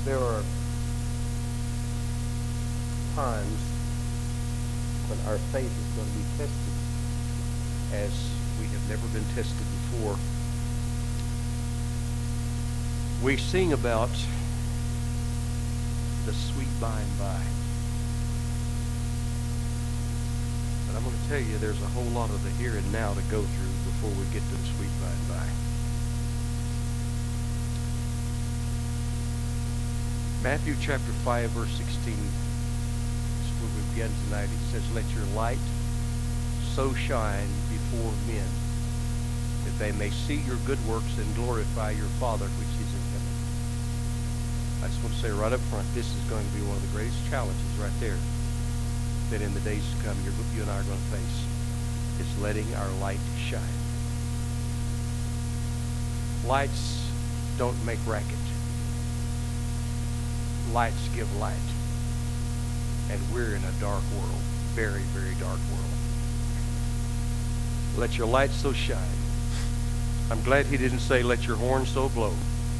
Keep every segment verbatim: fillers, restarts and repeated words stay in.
There are times when our faith is going to be tested as we have never been tested before. We sing about the sweet by and by. But I'm going to tell you, there's a whole lot of the here and now to go through before we get to the sweet by and by. Matthew chapter five, verse sixteen. This is where we begin tonight. It says, "Let your light so shine before men, that they may see your good works and glorify your Father which is in heaven." I just want to say right up front, this is going to be one of the greatest challenges right there that in the days to come you're, you and I are going to face. It's letting our light shine. Lights don't make racket. Lights give light. And we're in a dark world. Very, very dark world. Let your light so shine. I'm glad he didn't say, let your horn so blow.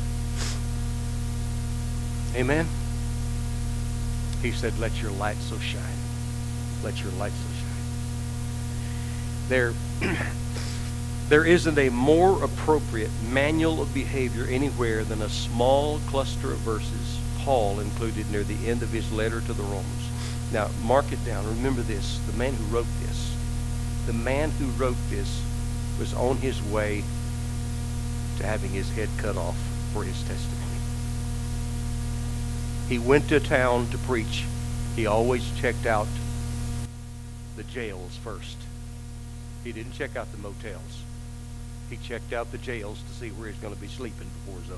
Amen? He said, let your light so shine. Let your light so shine. There, there isn't a more appropriate manual of behavior anywhere than a small cluster of verses Paul included near the end of his letter to the Romans. Now, mark it down. Remember this. The man who wrote this, the man who wrote this was on his way to having his head cut off for his testimony. He went to town to preach. He always checked out the jails first. He didn't check out the motels. He checked out the jails to see where he's going to be sleeping before it's over.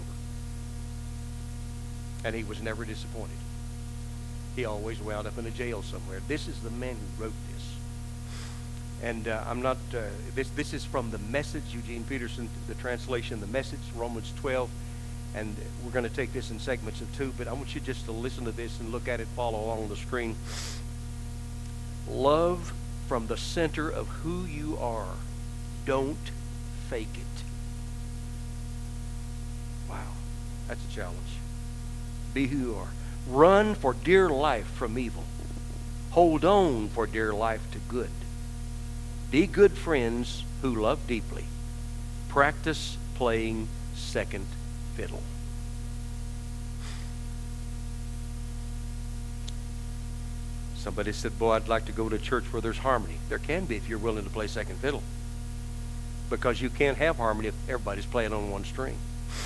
And he was never disappointed. He always wound up in a jail somewhere. This is the man who wrote this. And uh, I'm not, uh, this this is from the Message, Eugene Peterson, the translation, the Message, Romans twelve. And we're going to take this in segments of two, but I want you just to listen to this and look at it, follow along on the screen. Love from the center of who you are. Don't fake it. Wow, that's a challenge. Be who you are. Run for dear life from evil. Hold on for dear life to good. Be good friends who love deeply. Practice playing second fiddle. Somebody said, boy, I'd like to go to a church where there's harmony. There can be if you're willing to play second fiddle. Because you can't have harmony if everybody's playing on one string.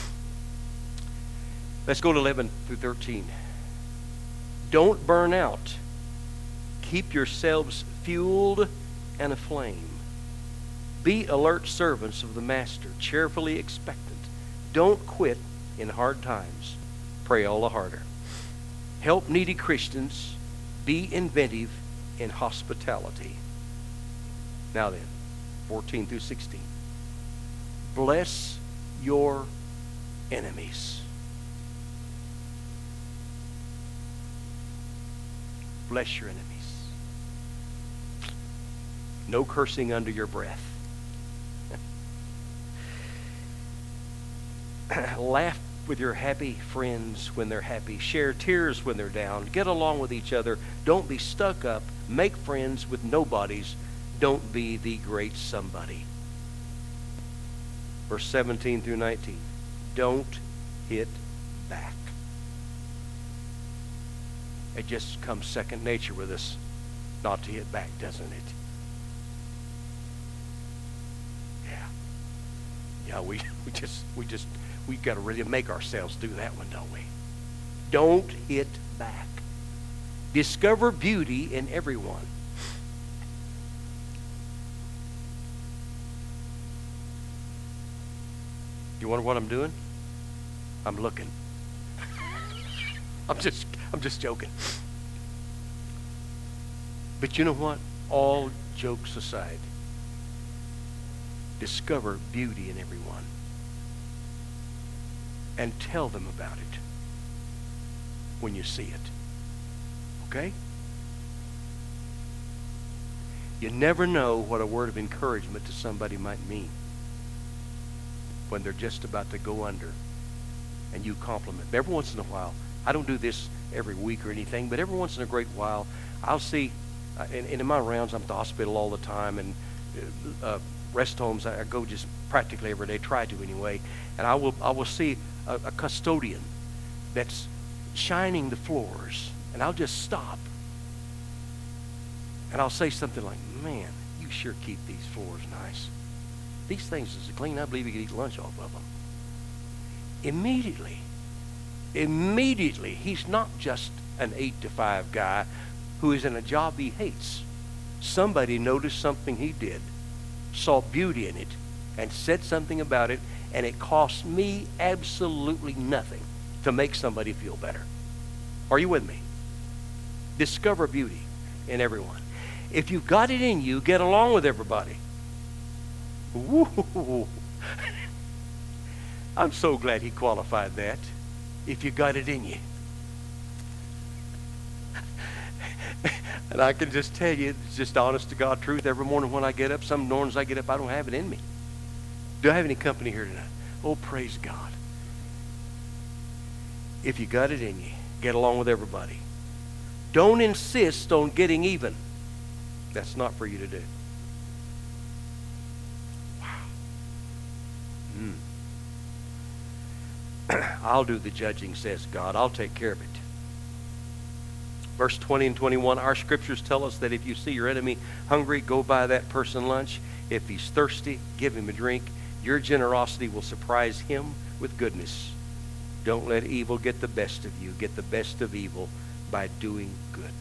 Let's go to eleven through thirteen. Don't burn out. Keep yourselves fueled and aflame. Be alert servants of the Master, cheerfully expectant. Don't quit in hard times. Pray all the harder. Help needy Christians. Be inventive in hospitality. Now then, fourteen through sixteen. Bless your enemies. Bless your enemies. No cursing under your breath. Laugh with your happy friends when they're happy. Share tears when they're down. Get along with each other. Don't be stuck up. Make friends with nobodies. Don't be the great somebody. Verse seventeen through nineteen. Don't hit back. It just comes second nature with us not to hit back, doesn't it? Yeah. Yeah, we, we just we just we've got to really make ourselves do that one, don't we? Don't hit back. Discover beauty in everyone. You wonder what I'm doing? I'm looking. I'm just I'm just joking. But you know what? All jokes aside, discover beauty in everyone. And tell them about it when you see it. Okay? You never know what a word of encouragement to somebody might mean when they're just about to go under and you compliment them. Every once in a while, I don't do this every week or anything, but every once in a great while, I'll see, uh, and, and in my rounds, I'm at the hospital all the time, and uh, rest homes, I, I go just practically every day, try to anyway, and I will, I will see a, a custodian that's shining the floors, and I'll just stop, and I'll say something like, man, you sure keep these floors nice. These things is clean. I believe you could eat lunch off of them. Immediately, immediately, he's not just an eight to five guy who is in a job he hates. Somebody noticed something he did, saw beauty in it, and said something about it, and it cost me absolutely nothing to make somebody feel better. Are you with me? Discover beauty in everyone. If you've got it in you, get along with everybody. Woo! I'm so glad he qualified that. If you got it in you. And I can just tell you, it's just honest to God truth. Every morning when I get up, some mornings I get up, I don't have it in me. Do I have any company here tonight? Oh, praise God. If you got it in you, get along with everybody. Don't insist on getting even. That's not for you to do. Wow. Mm. I'll do the judging, says God. I'll take care of it. Verse twenty and twenty-one, our scriptures tell us that if you see your enemy hungry, go buy that person lunch. If he's thirsty, give him a drink. Your generosity will surprise him with goodness. Don't let evil get the best of you. Get the best of evil by doing good.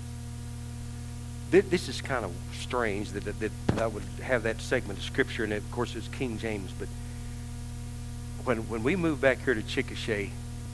This is kind of strange that, that, that I would have that segment of scripture, and of course it's King James, but when when we moved back here to Chickasha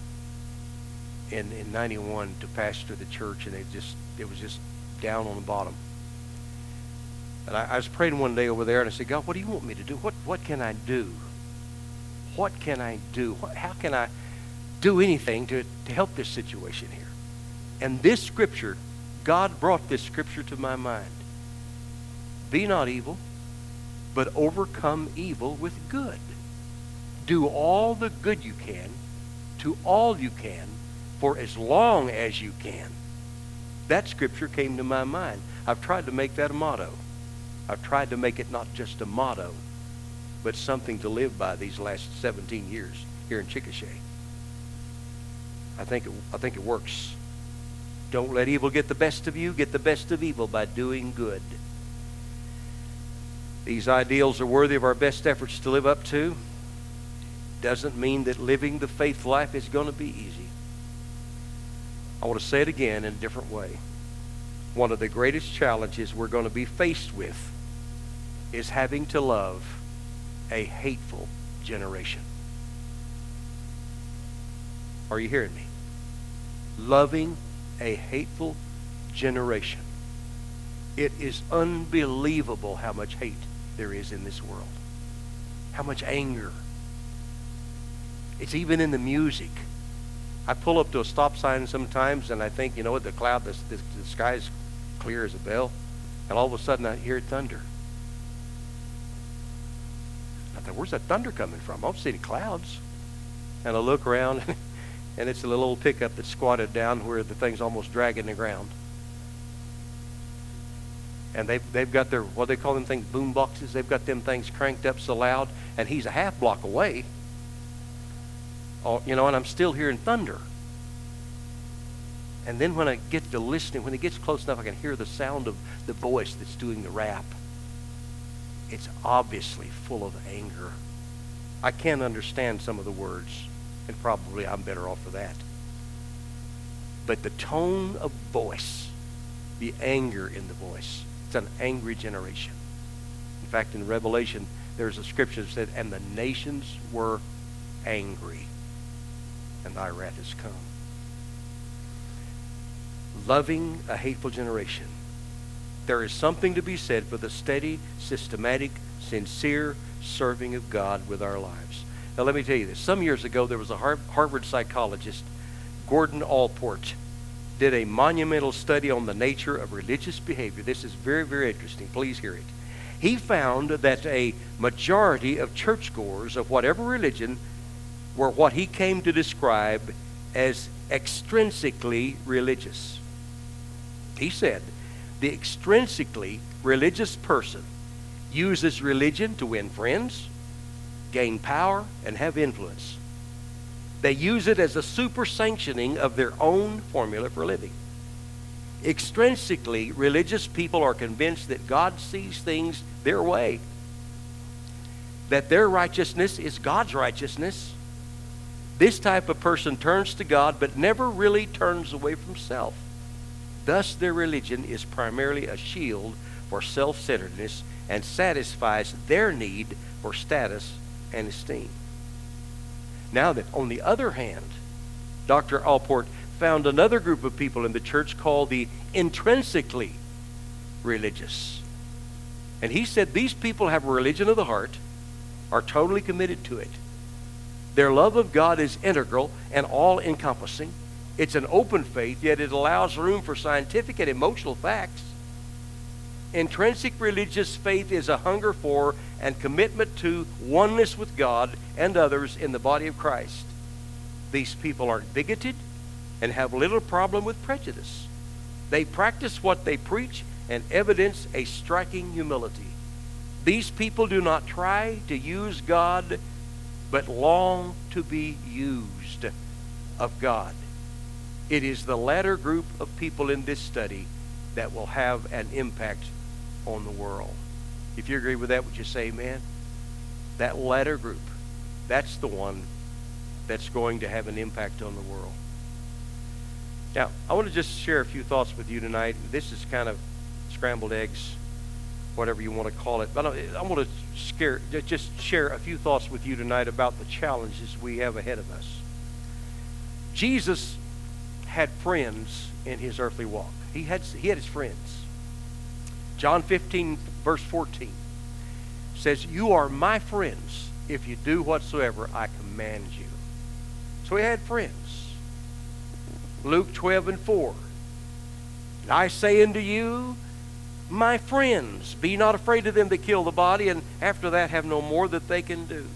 in in ninety-one to pastor the church, and it just it was just down on the bottom. And I, I was praying one day over there, and I said, God, what do you want me to do? What what can I do? What can I do? What, how can I do anything to, to help this situation here? And this scripture, God brought this scripture to my mind. Be not evil, but overcome evil with good. Do all the good you can to all you can for as long as you can. That scripture came to my mind. I've tried to make that a motto. I've tried to make it not just a motto, but something to live by these last seventeen years here in Chickasha. I think it, I think it works. Don't let evil get the best of you. Get the best of evil by doing good. These ideals are worthy of our best efforts to live up to. Doesn't mean that living the faith life is going to be easy. I want to say it again in a different way. One of the greatest challenges we're going to be faced with is having to love a hateful generation. Are you hearing me? Loving a hateful generation. It is unbelievable how much hate there is in this world. How much anger. It's even in the music. I pull up to a stop sign sometimes and I think, you know what, the cloud, the, the, the sky's clear as a bell, and all of a sudden I hear thunder. I thought, where's that thunder coming from? I don't see any clouds. And I look around and it's a little old pickup that's squatted down where the thing's almost dragging the ground. And they've, they've got their, what do they call them things, boom boxes. They've got them things cranked up so loud, and he's a half block away. Oh, you know, and I'm still hearing thunder. And then when I get to listening, when it gets close enough, I can hear the sound of the voice that's doing the rap. It's obviously full of anger. I can't understand some of the words, and probably I'm better off for that. But the tone of voice, the anger in the voice, it's an angry generation. In fact, in Revelation, there's a scripture that said, and the nations were angry, and thy wrath has come. Loving a hateful generation. There is something to be said for the steady, systematic, sincere serving of God with our lives. Now let me tell you this. Some years ago, there was a Harvard psychologist, Gordon Allport, did a monumental study on the nature of religious behavior. This is very, very interesting. Please hear it. He found that a majority of churchgoers of whatever religion were what he came to describe as extrinsically religious. He said, the extrinsically religious person uses religion to win friends, gain power, and have influence. They use it as a super sanctioning of their own formula for living. Extrinsically religious people are convinced that God sees things their way, that their righteousness is God's righteousness. This type of person turns to God but never really turns away from self. Thus, their religion is primarily a shield for self-centeredness and satisfies their need for status and esteem. Now that, on the other hand, Doctor Allport found another group of people in the church called the intrinsically religious. And he said these people have a religion of the heart, are totally committed to it. Their love of God is integral and all-encompassing. It's an open faith, yet it allows room for scientific and emotional facts. Intrinsic religious faith is a hunger for and commitment to oneness with God and others in the body of Christ. These people aren't bigoted and have little problem with prejudice. They practice what they preach and evidence a striking humility. These people do not try to use God, but long to be used of God. It is the latter group of people in this study that will have an impact on the world. If you agree with that, would you say amen? That latter group, that's the one that's going to have an impact on the world. Now, I want to just share a few thoughts with you tonight. This is kind of scrambled eggs, whatever you want to call it. But I want to scare, just share a few thoughts with you tonight about the challenges we have ahead of us. Jesus had friends in his earthly walk. He had, he had his friends. John fifteen, verse fourteen says, "You are my friends if you do whatsoever I command you." So he had friends. Luke twelve and four, "And I say unto you, my friends, be not afraid of them that kill the body, and after that have no more that they can do."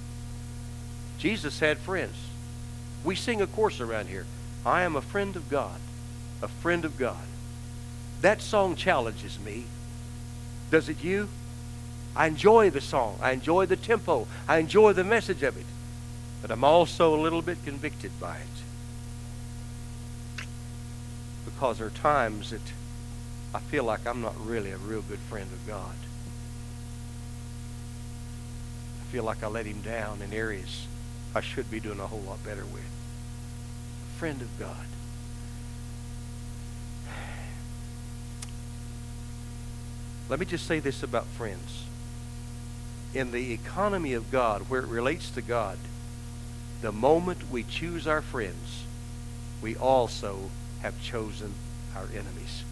Jesus had friends. We sing a chorus around here. I am a friend of God, a friend of God. That song challenges me. Does it you? I enjoy the song. I enjoy the tempo. I enjoy the message of it. But I'm also a little bit convicted by it. Because there are times that I feel like I'm not really a real good friend of God. I feel like I let him down in areas I should be doing a whole lot better with. A friend of God. Let me just say this about friends. In the economy of God, where it relates to God, the moment we choose our friends, we also have chosen our enemies.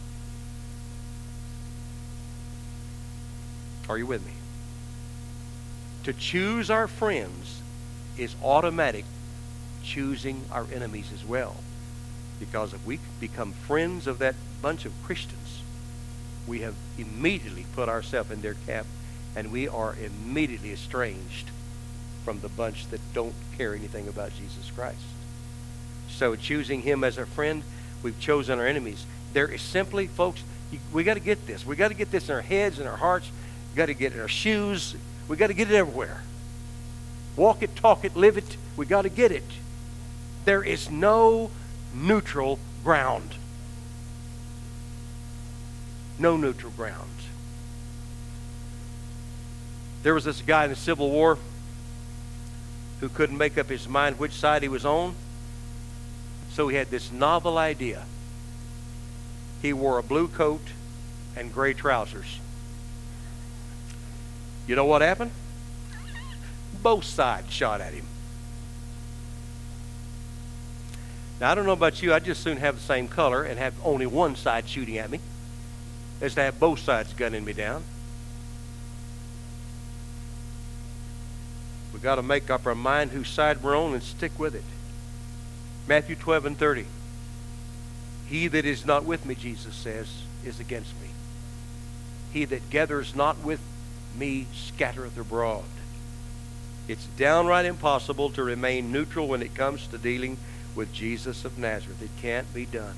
Are you with me? To choose our friends is automatic choosing our enemies as well. Because if we become friends of that bunch of Christians, we have immediately put ourselves in their camp, and we are immediately estranged from the bunch that don't care anything about Jesus Christ. So choosing him as a friend, we've chosen our enemies. There is simply, folks, we got to get this. We got to get this in our heads and our hearts. We got to get it in our shoes. We got to get it everywhere. Walk it, talk it, live it. We got to get it. There is no neutral ground. No neutral ground. There was this guy in the Civil War who couldn't make up his mind which side he was on. So he had this novel idea. He wore a blue coat and gray trousers. You know what happened? Both sides shot at him. Now, I don't know about you. I'd just soon have the same color and have only one side shooting at me as to have both sides gunning me down. We've got to make up our mind whose side we're on and stick with it. Matthew twelve and thirty. He that is not with me, Jesus says, is against me. He that gathers not with me scattereth abroad. It's downright impossible to remain neutral when it comes to dealing with Jesus of Nazareth. It can't be done.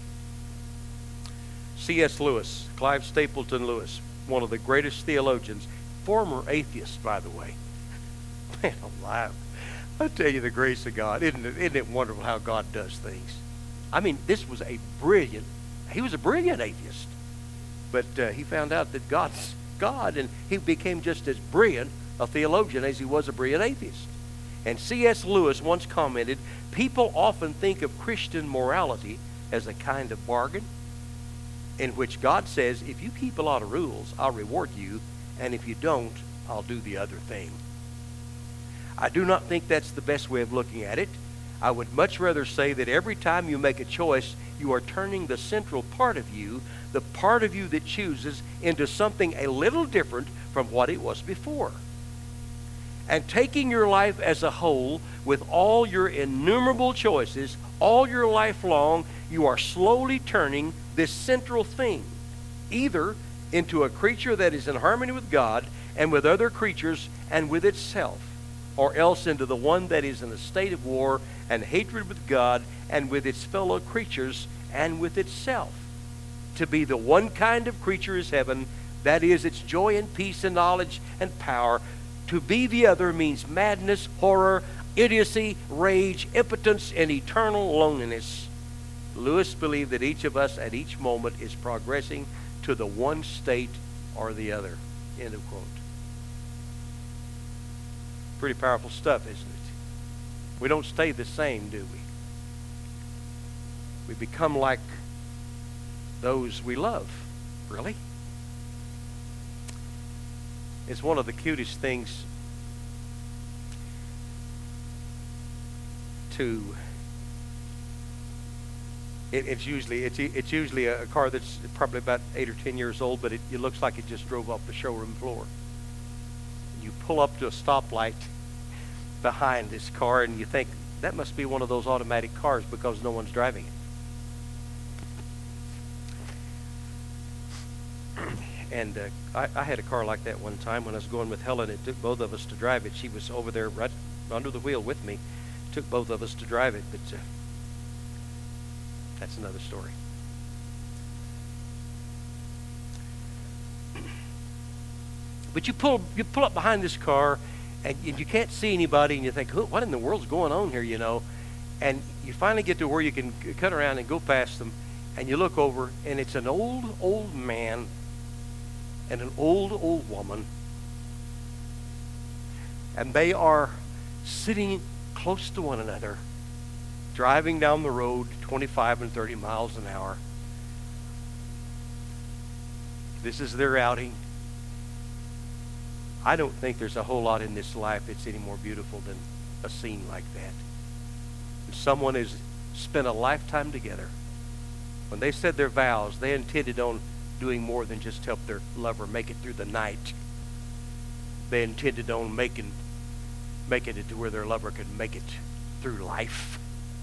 C S Lewis, Clive Stapleton Lewis, one of the greatest theologians, former atheist, by the way. Man alive. I tell you the grace of God. Isn't it, isn't it wonderful how God does things? I mean, this was a brilliant, he was a brilliant atheist. But uh, he found out that God's God, and he became just as brilliant a theologian as he was a brilliant atheist. And C S Lewis once commented, people often think of Christian morality as a kind of bargain in which God says, if you keep a lot of rules, I'll reward you, and if you don't, I'll do the other thing. I do not think that's the best way of looking at it. I would much rather say that every time you make a choice, you are turning the central part of you, the part of you that chooses, into something a little different from what it was before. And taking your life as a whole, with all your innumerable choices, all your life long, you are slowly turning this central thing, either into a creature that is in harmony with God and with other creatures and with itself, or else into the one that is in a state of war and hatred with God and with its fellow creatures and with itself. To be the one kind of creature is heaven, that is its joy and peace and knowledge and power. To be the other means madness, horror, idiocy, rage, impotence, and eternal loneliness. Lewis believed that each of us at each moment is progressing to the one state or the other. End of quote. Pretty powerful stuff, isn't it? We don't stay the same, do we? We become like those we love. Really? It's one of the cutest things to it, it's usually it's it's usually a, a car that's probably about eight or ten years old, but it, it looks like it just drove off the showroom floor. You pull up to a stoplight behind this car and you think that must be one of those automatic cars because no one's driving it. And uh, I, I had a car like that one time when I was going with Helen. It took both of us to drive it. She was over there right under the wheel with me. It took both of us to drive it, but uh, that's another story. But you pull you pull up behind this car, and you, you can't see anybody, and you think, what in the world's going on here, you know? And you finally get to where you can cut around and go past them, and you look over, and it's an old, old man and an old, old woman, and they are sitting close to one another, driving down the road twenty-five and thirty miles an hour. This is their outing. I don't think there's a whole lot in this life that's any more beautiful than a scene like that. When someone has spent a lifetime together, when they said their vows, they intended on doing more than just help their lover make it through the night. They intended on making making it to where their lover could make it through life.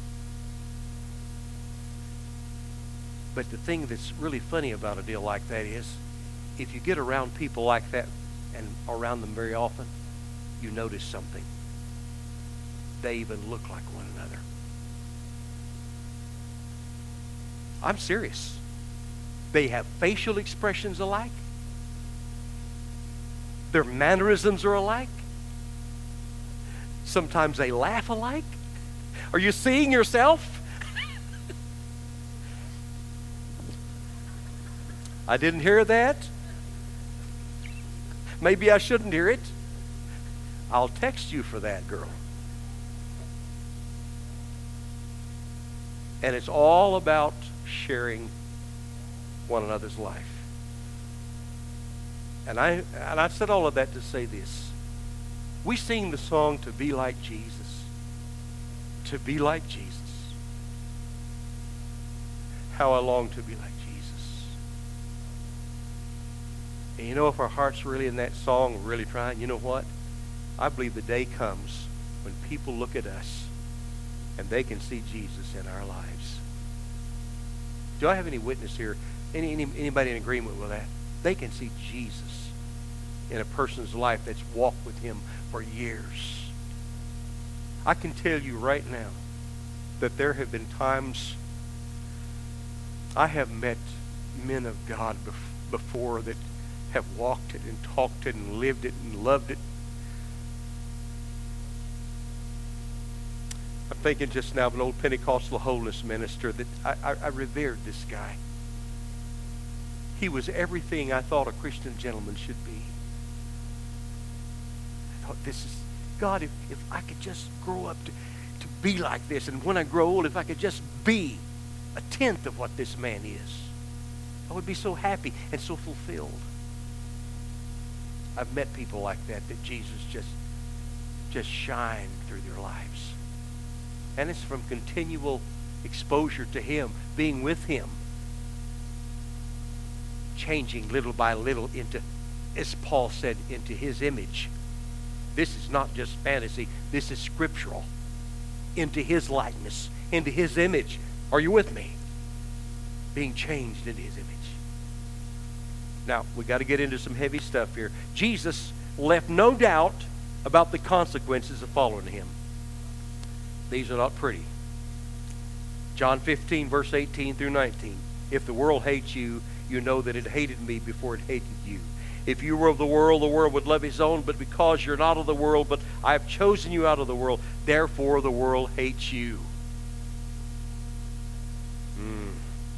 But the thing that's really funny about a deal like that is, if you get around people like that and around them very often, you notice something. They even look like one another. I'm serious. They have facial expressions alike. Their mannerisms are alike. Sometimes they laugh alike. Are you seeing yourself? I didn't hear that. Maybe I shouldn't hear it. I'll text you for that, girl. And it's all about sharing one another's life. And I and I said all of that to say this. We sing the song to be like Jesus. To be like Jesus. How I long to be like Jesus. And you know, if our heart's really in that song, we're really trying, you know what? I believe the day comes when people look at us and they can see Jesus in our lives. Do I have any witness here? Any, any anybody in agreement with that? They can see Jesus in a person's life that's walked with him for years. I can tell you right now, that there have been times I have met men of God bef- before that have walked it and talked it and lived it and loved it. I'm thinking just now of an old Pentecostal holiness minister that I, I, I revered this guy. He was everything I thought a Christian gentleman should be. I thought, this is, God, if, if I could just grow up to, to be like this, and when I grow old, if I could just be a tenth of what this man is, I would be so happy and so fulfilled. I've met people like that, that Jesus just, just shined through their lives. And it's from continual exposure to Him, being with Him, changing little by little into, as Paul said, into His image. This is not just fantasy. This is scriptural. Into His likeness, into His image. Are you with me? Being changed into His image. Now, we got to get into some heavy stuff here. Jesus left no doubt about the consequences of following Him. These are not pretty. John fifteen, verse eighteen through nineteen. If the world hates you, you know that it hated me before it hated you. If you were of the world, the world would love his own, but because you're not of the world, but I have chosen you out of the world, therefore the world hates you. Mm.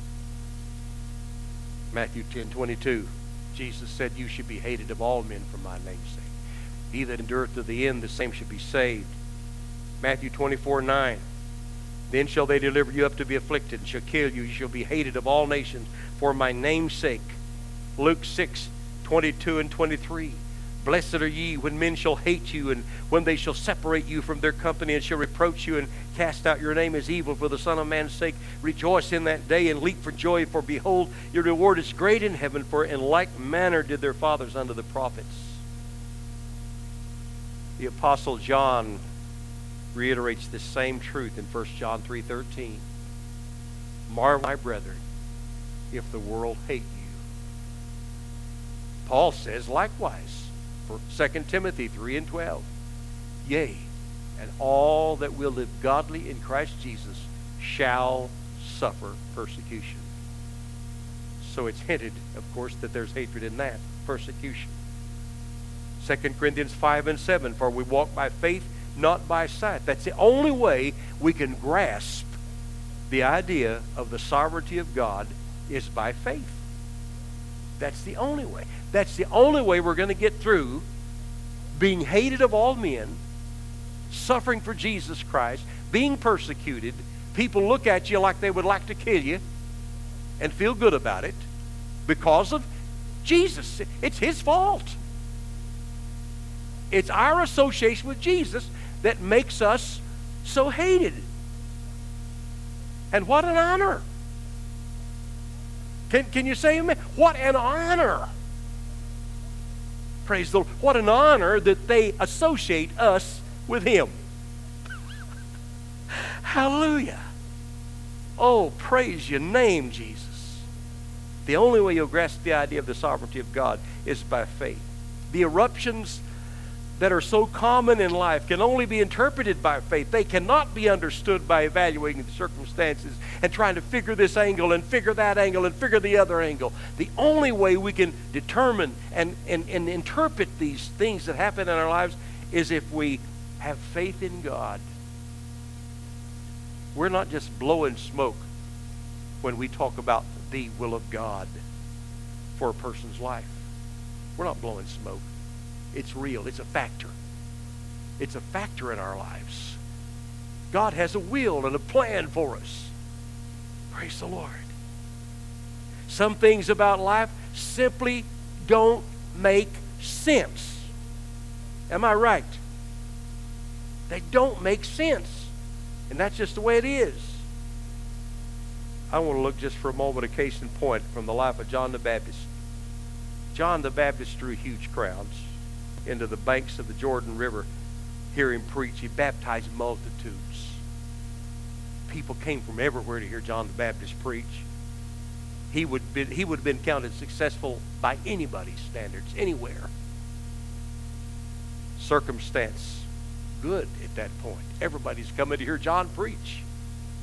Matthew ten, twenty-two. Jesus said, you should be hated of all men for my name's sake. He that endureth to the end, the same should be saved. Matthew twenty-four, nine. Then shall they deliver you up to be afflicted, and shall kill you. You shall be hated of all nations for my name's sake. Luke six, twenty-two and twenty-three. Blessed are ye when men shall hate you, and when they shall separate you from their company, and shall reproach you, and cast out your name as evil for the Son of Man's sake. Rejoice in that day, and leap for joy, for behold, your reward is great in heaven, for in like manner did their fathers unto the prophets. The Apostle John reiterates this same truth in First John three thirteen. Marvel, my brethren, if the world hate you. Paul says likewise for Second Timothy three and twelve. Yea, and all that will live godly in Christ Jesus shall suffer persecution. So it's hinted, of course, that there's hatred in that, persecution. Second Corinthians five and seven, for we walk by faith, not by sight. That's the only way we can grasp the idea of the sovereignty of God, is by faith. That's the only way. That's the only way we're going to get through being hated of all men, suffering for Jesus Christ, being persecuted. People look at you like they would like to kill you and feel good about it because of Jesus. It's His fault. It's our association with Jesus that makes us so hated. And what an honor. Can, can you say amen? What an honor. Praise the Lord. What an honor that they associate us with Him. Hallelujah. Oh, praise your name, Jesus. The only way you'll grasp the idea of the sovereignty of God is by faith. The eruptions that are so common in life can only be interpreted by faith. They cannot be understood by evaluating the circumstances and trying to figure this angle and figure that angle and figure the other angle. The only way we can determine and, and, and interpret these things that happen in our lives is if we have faith in God. We're not just blowing smoke when we talk about the will of God for a person's life. We're not blowing smoke. It's real. It's a factor. It's a factor in our lives. God has a will and a plan for us. Praise the Lord. Some things about life simply don't make sense. Am I right? They don't make sense. And that's just the way it is. I want to look just for a moment, a case in point, from the life of John the Baptist. John the Baptist drew huge crowds into the banks of the Jordan River, hear him preach. He baptized multitudes. People came from everywhere to hear John the Baptist preach. He would be, he would have been counted successful by anybody's standards, anywhere. Circumstance good at that point. Everybody's coming to hear John preach.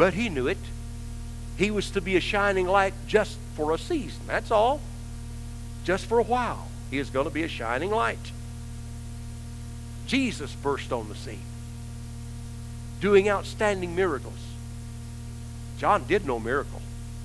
But he knew it. He was to be a shining light just for a season. That's all. Just for a while. He is going to be a shining light. Jesus burst on the scene, doing outstanding miracles. John did no miracle.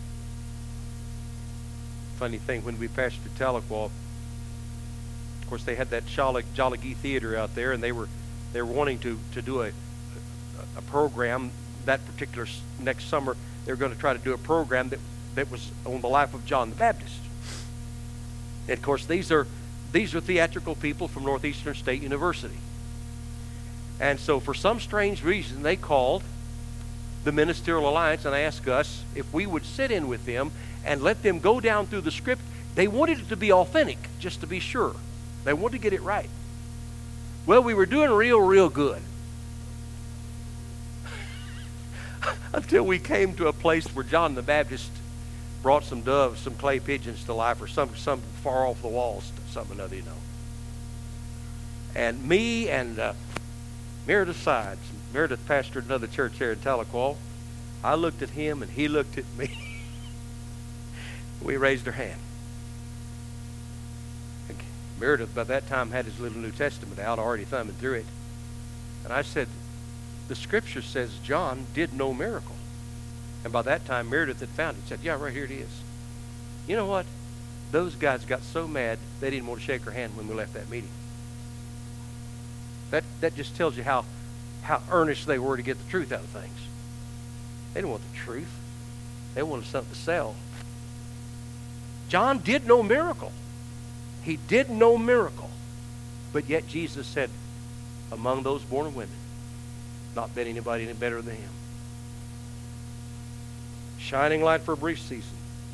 Funny thing, when we pastored Tahlequah, of course they had that Jolly, Jolly Gee Theater out there, and they were they were wanting to, to do a, a program that particular next summer. They were going to try to do a program that, that was on the life of John the Baptist. And of course, these are these are theatrical people from Northeastern State University. And so for some strange reason, they called the Ministerial Alliance and asked us if we would sit in with them and let them go down through the script. They wanted it to be authentic, just to be sure. They wanted to get it right. Well, we were doing real, real good. Until we came to a place where John the Baptist brought some doves, some clay pigeons to life, or some, some far off the walls, something or another, you know. And me and uh, Meredith Sides, Meredith pastored another church there in Tahlequah. I looked at him and he looked at me. We raised our hand. And Meredith by that time had his little New Testament out, already thumbing through it. And I said, the scripture says John did no miracle. And by that time Meredith had found it. He said, yeah, right here it is. You know what? Those guys got so mad they didn't want to shake our hand when we left that meeting. That that just tells you how how earnest they were to get the truth out of things. They didn't want the truth. They wanted something to sell. John did no miracle. He did no miracle. But yet Jesus said, among those born of women, not been anybody any better than him. Shining light for a brief season.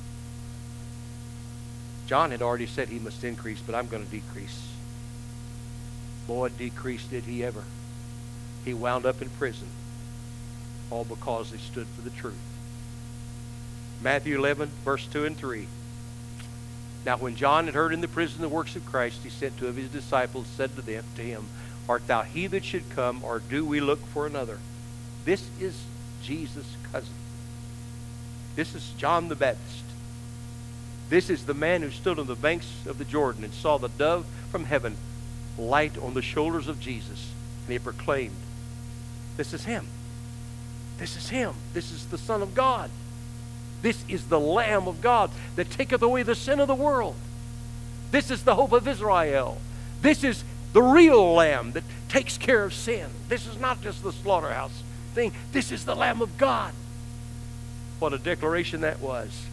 John had already said he must increase, but I'm going to decrease. Boy, decrease did he ever. He wound up in prison, all because he stood for the truth. Matthew eleven, verse two and three. Now when John had heard in the prison the works of Christ, he sent two of his disciples, said to them, to him, art thou he that should come, or do we look for another? This is Jesus' cousin. This is John the Baptist. This is the man who stood on the banks of the Jordan and saw the dove from heaven light on the shoulders of Jesus. And he proclaimed, this is him. This is him. This is the Son of God. This is the Lamb of God that taketh away the sin of the world. This is the hope of Israel. This is the real Lamb that takes care of sin. This is not just the slaughterhouse thing. This is the Lamb of God. What a declaration that was.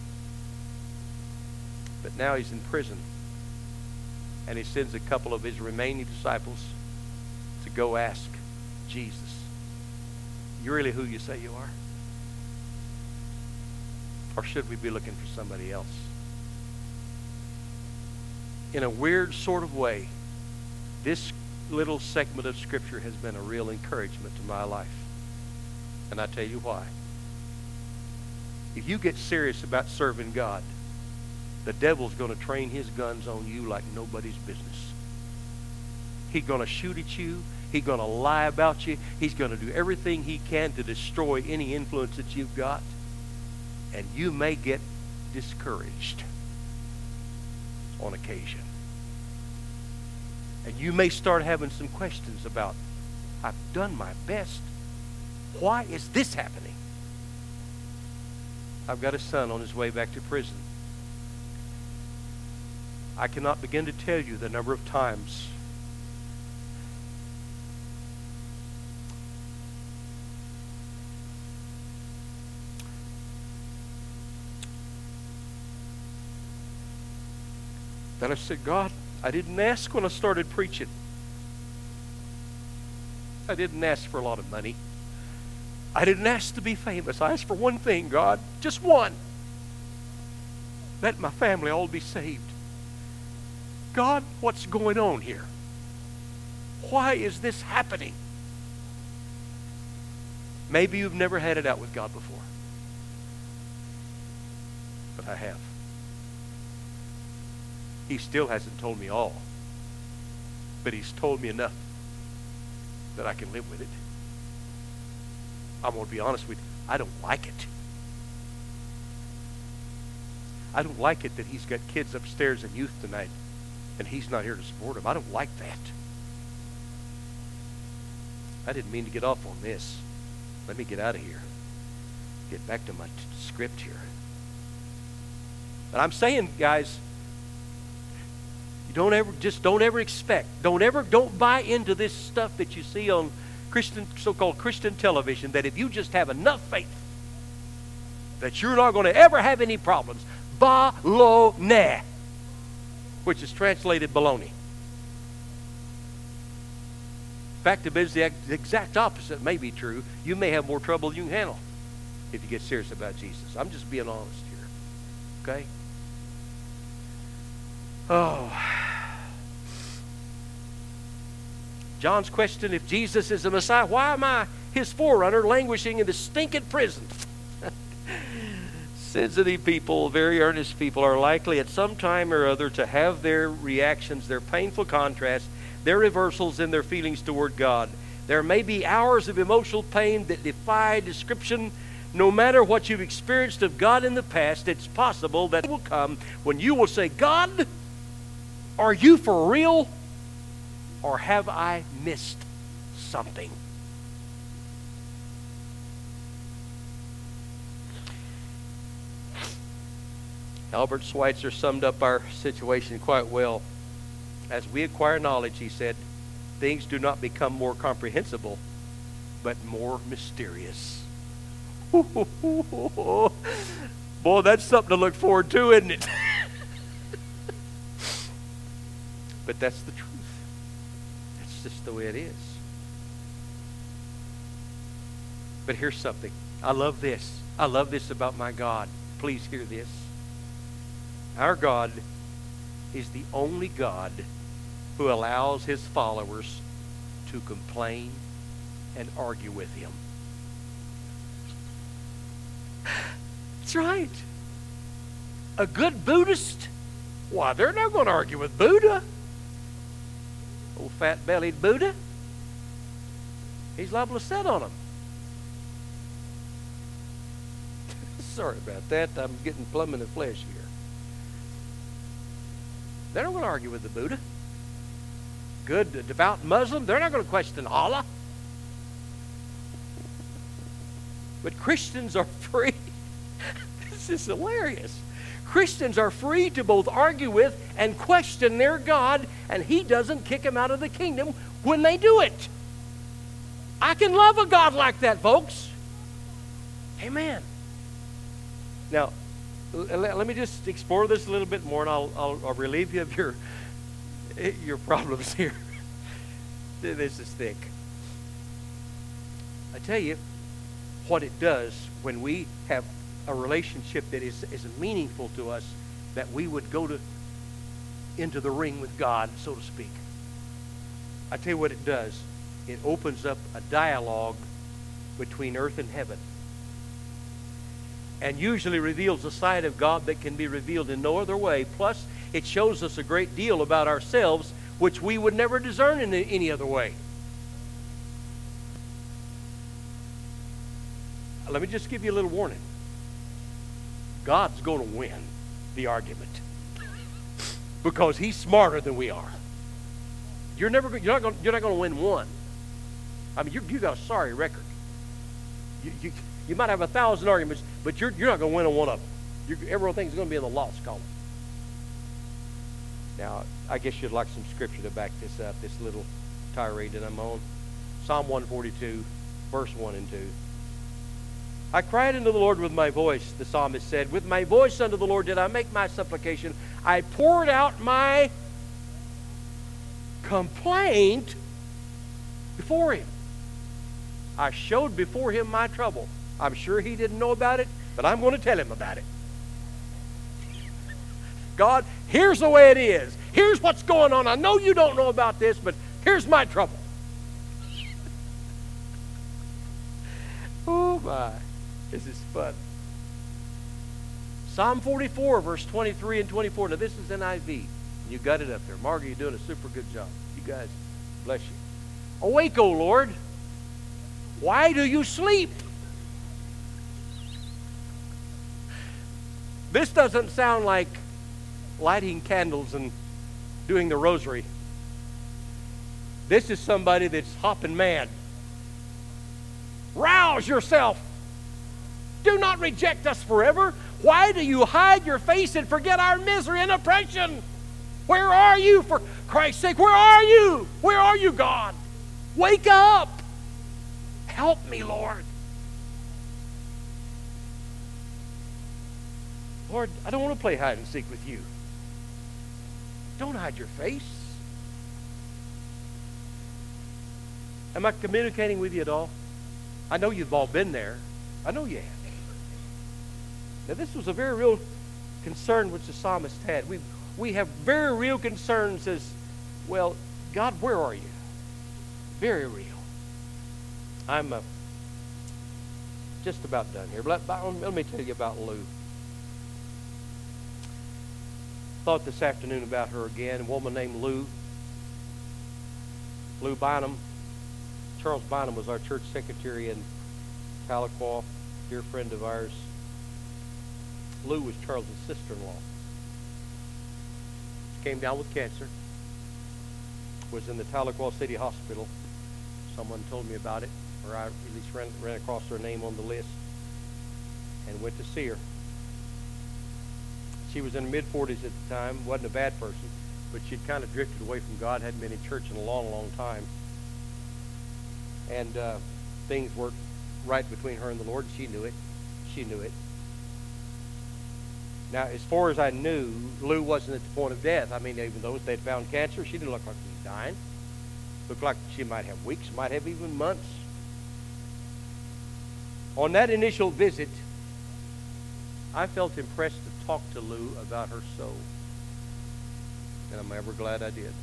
But now he's in prison. And he sends a couple of his remaining disciples to go ask Jesus, you really who you say you are? Or should we be looking for somebody else? In a weird sort of way, this little segment of Scripture has been a real encouragement to my life. And I tell you why. If you get serious about serving God, the devil's going to train his guns on you like nobody's business. He's going to shoot at you. He's going to lie about you. He's going to do everything he can to destroy any influence that you've got. And you may get discouraged on occasion. And you may start having some questions about, I've done my best. Why is this happening? I've got a son on his way back to prison. I cannot begin to tell you the number of times that I said, God, I didn't ask when I started preaching. I didn't ask for a lot of money. I didn't ask to be famous. I asked for one thing, God, just one. Let my family all be saved. God, what's going on here? Why is this happening? Maybe you've never had it out with God before. But I have. He still hasn't told me all. But he's told me enough that I can live with it. I'm going to be honest with you. I don't like it. I don't like it that he's got kids upstairs in youth tonight and he's not here to support them. I don't like that. I didn't mean to get off on this. Let me get out of here. Get back to my t- script here. But I'm saying, guys, you don't ever, just don't ever expect, don't ever, don't buy into this stuff that you see on Christian, so-called Christian television, that if you just have enough faith, that you're not going to ever have any problems. Baloney, which is translated baloney. Fact of it is, the exact opposite may be true. You may have more trouble than you can handle if you get serious about Jesus. I'm just being honest here. Okay? Oh. John's question, if Jesus is the Messiah, why am I his forerunner languishing in the stinking prison? Sensitive people, very earnest people, are likely at some time or other to have their reactions, their painful contrasts, their reversals in their feelings toward God. There may be hours of emotional pain that defy description. No matter what you've experienced of God in the past, it's possible that it will come when you will say, God, are you for real? Or have I missed something? Albert Schweitzer summed up our situation quite well. As we acquire knowledge, he said, things do not become more comprehensible, but more mysterious. Boy, that's something to look forward to, isn't it? But that's the truth. That's just the way it is. But here's something. I love this. I love this about my God. Please hear this. Our God is the only God who allows his followers to complain and argue with him. That's right. A good Buddhist, why, they're not going to argue with Buddha. Old fat-bellied Buddha. He's liable to sit on them. Sorry about that. I'm getting plumb in the flesh here. They're not going to argue with the Buddha. Good, devout Muslim, they're not going to question Allah. But Christians are free. This is hilarious. Christians are free to both argue with and question their God, and he doesn't kick them out of the kingdom when they do it. I can love a God like that, folks. Amen. Now, let me just explore this a little bit more, and I'll, I'll, I'll relieve you of your, your problems here. This is thick. I tell you what it does when we have a relationship that is, is meaningful to us, that we would go to into the ring with God, so to speak. I tell you what it does. It opens up a dialogue between earth and heaven, and usually reveals a side of God that can be revealed in no other way. Plus, it shows us a great deal about ourselves, which we would never discern in any other way. Let me just give you a little warning. God's going to win the argument because he's smarter than we are. You're never, you're not going, you're not going to win one. I mean, you you got a sorry record. You, you, you might have a thousand arguments, but you're, you're not going to win on one of them. You're, everything's going to be in the loss column. Now, I guess you'd like some scripture to back this up, this little tirade that I'm on. Psalm one forty-two, verse one and two. I cried unto the Lord with my voice, the psalmist said. With my voice unto the Lord did I make my supplication. I poured out my complaint before him. I showed before him my trouble. I'm sure he didn't know about it, but I'm going to tell him about it. God, here's the way it is. Here's what's going on. I know you don't know about this, but here's my trouble. Oh, my. This is fun. Psalm forty-four, verse twenty-three and twenty-four. Now, this is N I V. You got it up there. Margaret, you're doing a super good job. You guys, bless you. Awake, O Lord. Why do you sleep? This doesn't sound like lighting candles and doing the rosary. This is somebody that's hopping mad. Rouse yourself. Do not reject us forever. Why do you hide your face and forget our misery and oppression? Where are you, for Christ's sake? Where are you? Where are you, God? Wake up. Help me, Lord. Lord, I don't want to play hide and seek with you. Don't hide your face. Am I communicating with you at all? I know you've all been there. I know you have. Now, this was a very real concern which the psalmist had. We, we have very real concerns as, well, God, where are you? Very real. I'm uh, just about done here. Let, let me tell you about Lou. Thought this afternoon about her again. A woman named Lou. Lou Bynum. Charles Bynum was our church secretary in Tahlequah, dear friend of ours. Lou was Charles' sister-in-law. She came down with cancer. Was in the Tahlequah City Hospital. Someone told me about it, or I at least ran, ran across her name on the list, and went to see her. She was in her mid-forties at the time, wasn't a bad person, but she'd kind of drifted away from God, hadn't been in church in a long, long time. And uh, things weren't right between her and the Lord. She knew it. She knew it. Now, as far as I knew, Lou wasn't at the point of death. I mean, even though they'd found cancer, she didn't look like she was dying. Looked like she might have weeks, might have even months. On that initial visit, I felt impressed to talk to Lou about her soul. And I'm ever glad I did.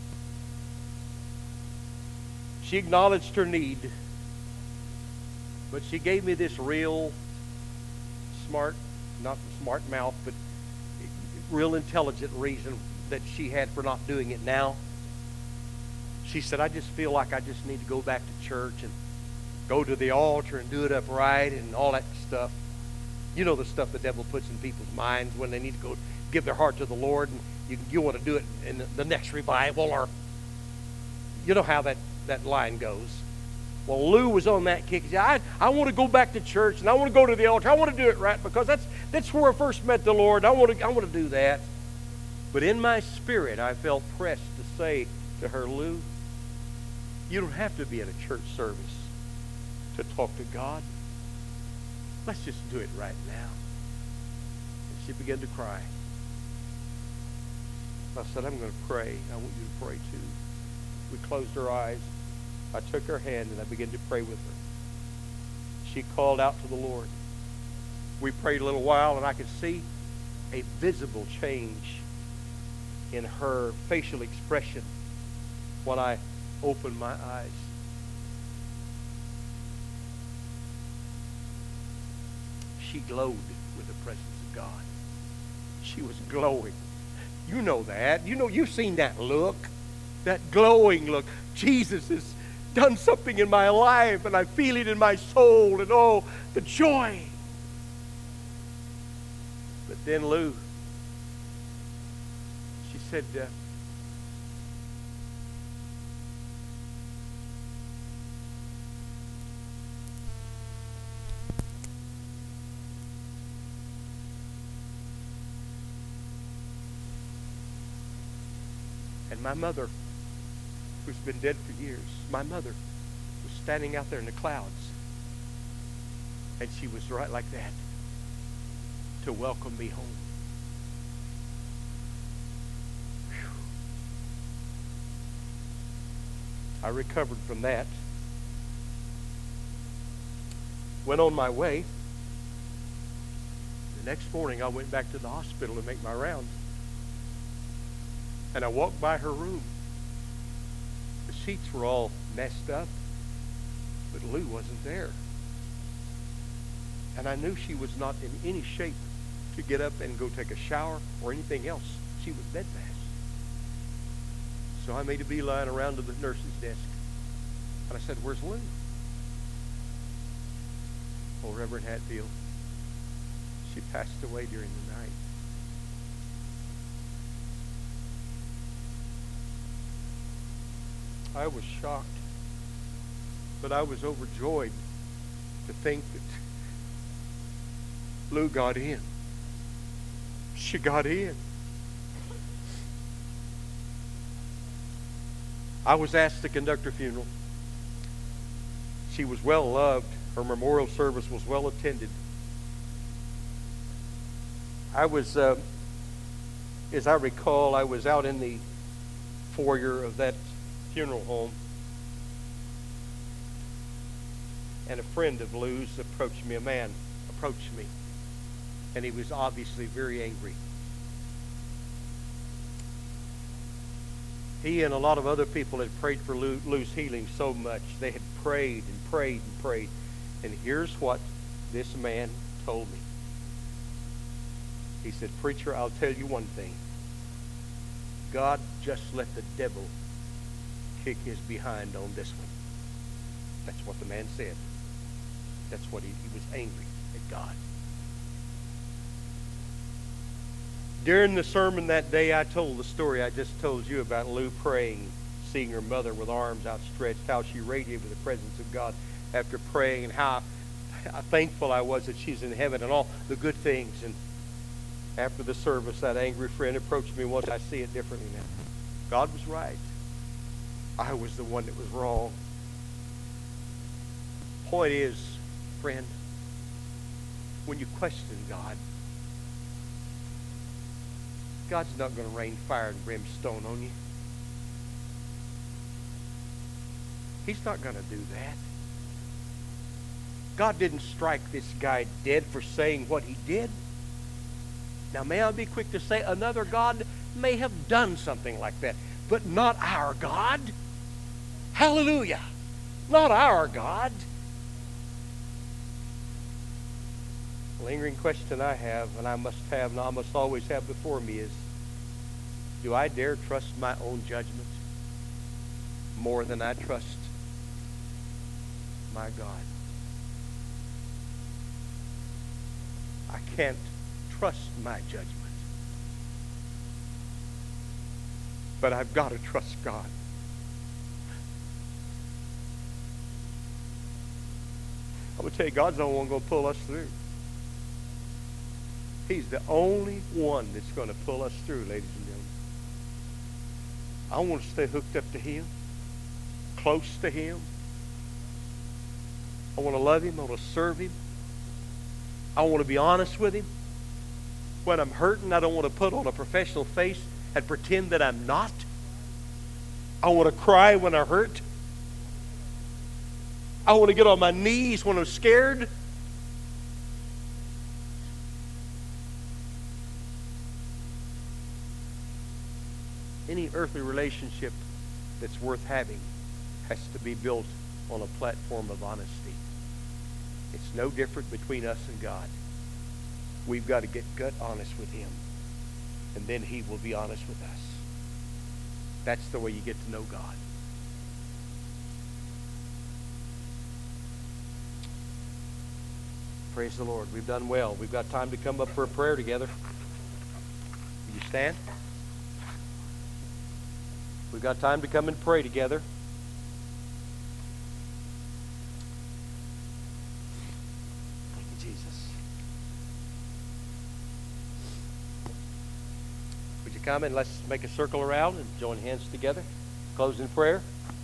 She acknowledged her need, but she gave me this real smart, not smart mouth, but real intelligent reason that she had for not doing it now. She said, I just feel like I just need to go back to church and go to the altar and do it upright and all that stuff. You know the stuff the devil puts in people's minds when they need to go give their heart to the Lord, and you, you want to do it in the next revival, or you know how that, that line goes. Well, Lou was on that kick. He said, I, I want to go back to church, and I want to go to the altar. I want to do it right because that's that's where I first met the Lord. I want to I want to do that. But in my spirit, I felt pressed to say to her, Lou, you don't have to be at a church service to talk to God. Let's just do it right now. And she began to cry. I said, I'm going to pray. I want you to pray too. We closed her eyes. I took her hand and I began to pray with her. She called out to the Lord. We prayed a little while, and I could see a visible change in her facial expression when I opened my eyes. She glowed with the presence of God. She was glowing. You know that. You know, you've seen that look, that glowing look. Jesus has done something in my life, and I feel it in my soul, and oh, the joy. But then Lou, she said, uh, and my mother, who's been dead for years, my mother was standing out there in the clouds, and she was right like that to welcome me home. Whew. I recovered from that, went on my way. The next morning I went back to the hospital to make my rounds, and I walked by her room. The sheets were all messed up, but Lou wasn't there. And I knew she was not in any shape to get up and go take a shower or anything else. She was bedfast. So I made a beeline around to the nurse's desk. And I said, where's Lou? Oh, Reverend Hatfield, She passed away during the night. I was shocked, but I was overjoyed to think that Lou got in. She got in. I was asked to conduct her funeral. She was well loved. Her memorial service was well attended. I was, uh, as I recall, I was out in the foyer of that funeral home, and a friend of Lou's approached me. A man approached me, and he was obviously very angry. He and a lot of other people had prayed for Lou, Lou's healing so much. They had prayed and prayed and prayed. And here's what this man told me. He said, "Preacher, I'll tell you one thing. God just let the devil kick his behind on this one." That's what the man said. That's what he, he was angry at God. During the sermon that day, I told the story I just told you about Lou praying, seeing her mother with arms outstretched, how she radiated with the presence of God after praying, and how, how thankful I was that she's in heaven and all the good things. And after the service, that angry friend approached me once. I see it differently now. God was right. I was the one that was wrong. Point is, friend, when you question God, God's not going to rain fire and brimstone on you. He's not going to do that. God didn't strike this guy dead for saying what he did. Now, may I be quick to say, another God may have done something like that, but not our God. Hallelujah. Not our God. Lingering question I have, and I must have, and I must always have before me is, do I dare trust my own judgment more than I trust my God? I can't trust my judgment, but I've got to trust God. I'm going to tell you, God's the only one going to pull us through. He's the only one that's going to pull us through, ladies and gentlemen. I want to stay hooked up to Him, close to Him. I want to love Him. I want to serve Him. I want to be honest with Him. When I'm hurting, I don't want to put on a professional face and pretend that I'm not. I want to cry when I hurt. I want to get on my knees when I'm scared. Any earthly relationship that's worth having has to be built on a platform of honesty. It's no different between us and God. We've got to get gut honest with Him, and then He will be honest with us. That's the way you get to know God. Praise the Lord. We've done well. We've got time to come up for a prayer together. Will you stand? We've got time to come and pray together. Thank you, Jesus. Would you come and let's make a circle around and join hands together? Close in prayer.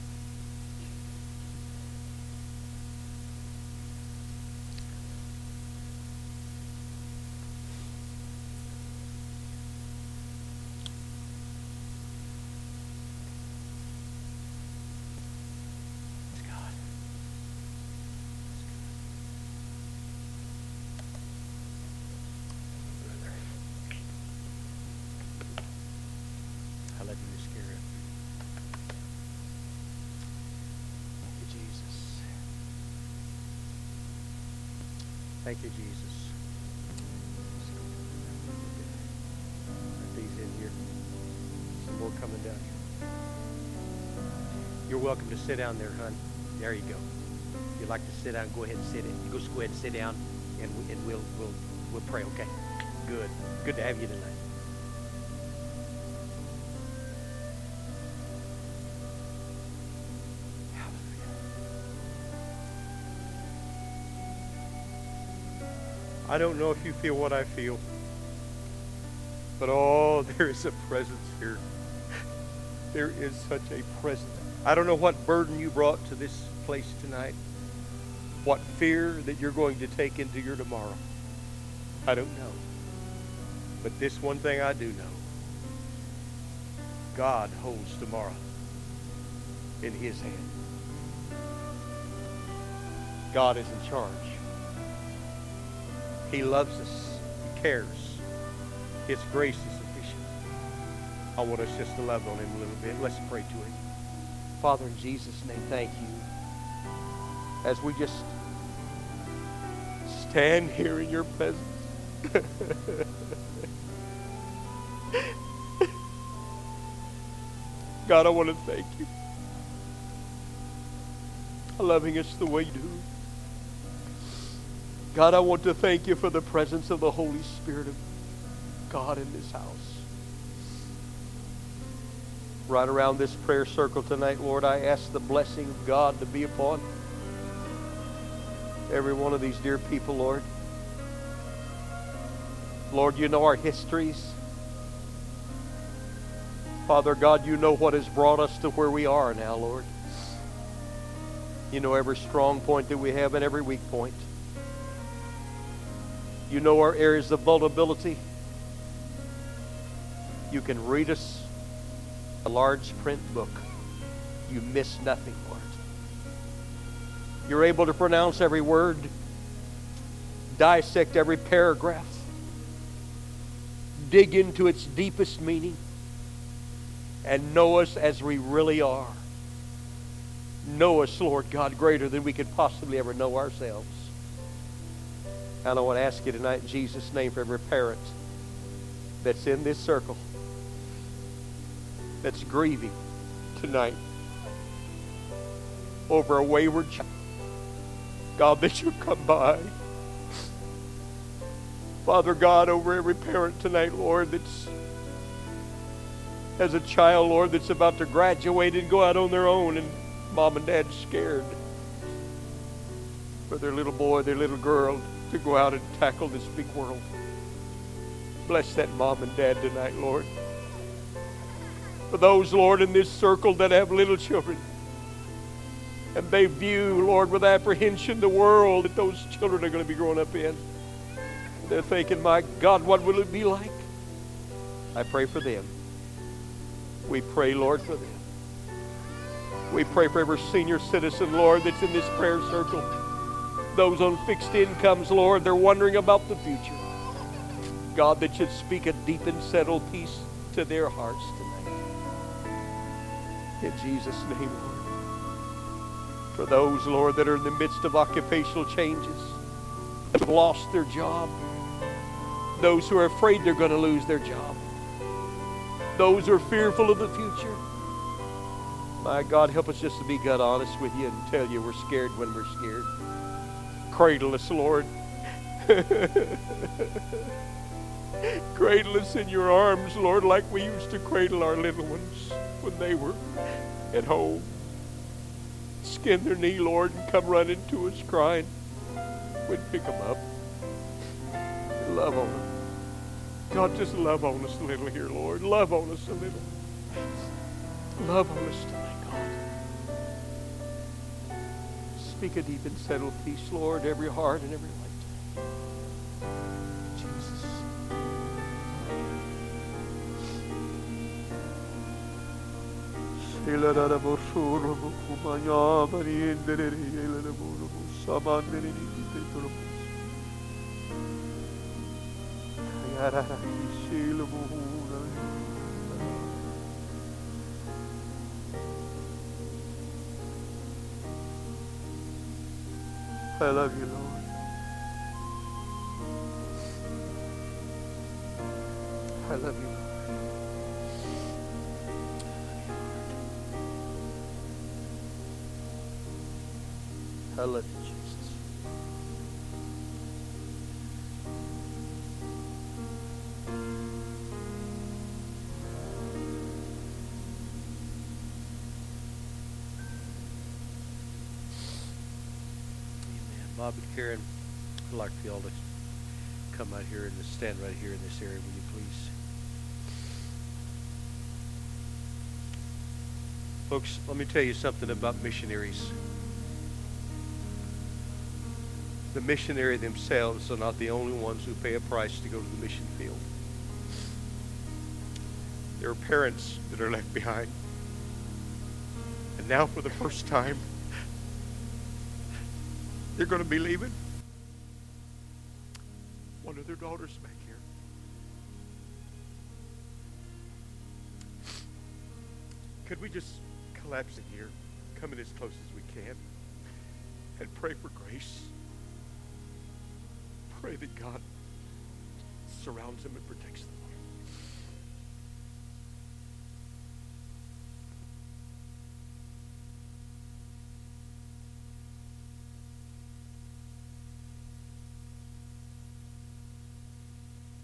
Thank you, Jesus. Put these in here. Some more coming down here. You're welcome to sit down there, hon. There you go. If you'd like to sit down, go ahead and sit in. You go, go ahead and sit down, and we, and we'll we'll We'll pray, okay? Good. Good to have you tonight. I don't know if you feel what I feel, but oh, there is a presence here. There is such a presence. I don't know what burden you brought to this place tonight, what fear that you're going to take into your tomorrow. I don't know. But this one thing I do know. God holds tomorrow in His hand. God is in charge. He loves us. He cares. His grace is sufficient. I want us just to love on Him a little bit. Let's pray to Him. Father, in Jesus' name, thank you. As we just stand here in your presence. God, I want to thank you for loving us the way you do. God, I want to thank you for the presence of the Holy Spirit of God in this house. Right around this prayer circle tonight, Lord, I ask the blessing of God to be upon every one of these dear people, Lord. Lord, you know our histories. Father God, you know what has brought us to where we are now, Lord. You know every strong point that we have and every weak point. You know our areas of vulnerability. You can read us a large print book. You miss nothing, Lord. You're able to pronounce every word, dissect every paragraph, dig into its deepest meaning, and know us as we really are. Know us, Lord God, greater than we could possibly ever know ourselves. And I want to ask you tonight in Jesus' name for every parent that's in this circle, that's grieving tonight over a wayward child. God, that you come by. Father God, over every parent tonight, Lord, that's as a child, Lord, that's about to graduate and go out on their own, and mom and dad's scared for their little boy, their little girl to go out and tackle this big world. Bless that mom and dad tonight, Lord. For those, Lord, in this circle that have little children, and they view, Lord, with apprehension the world that those children are going to be growing up in. They're thinking, my God, what will it be like? I pray for them. We pray, Lord, for them. We pray for every senior citizen, Lord, that's in this prayer circle. Those on fixed incomes, Lord, they're wondering about the future. God, that should speak a deep and settled peace to their hearts tonight. In Jesus' name, Lord. For those, Lord, that are in the midst of occupational changes, that have lost their job, those who are afraid they're going to lose their job, those who are fearful of the future. My God, help us just to be God honest with you and tell you we're scared when we're scared. Cradle us, Lord. Cradle us in your arms, Lord, like we used to cradle our little ones when they were at home. Skin their knee, Lord, and come running to us crying. We'd pick them up. Love on them. God, just love on us a little here, Lord. Love on us a little. Love on us tonight, God. Speak a deep and settled peace, Lord, every heart and every life tonight. Jesus. I love you, Lord. I love you, Lord. I love you, Jesus. Bob and Karen, I'd like for y'all to come out here and stand right here in this area, will you please? Folks, let me tell you something about missionaries. The missionary themselves are not the only ones who pay a price to go to the mission field. There are parents that are left behind. And now for the first time, they're going to be leaving one of their daughters back here. Could we just collapse in here, come in as close as we can, and pray for grace? Pray that God surrounds them and protects them.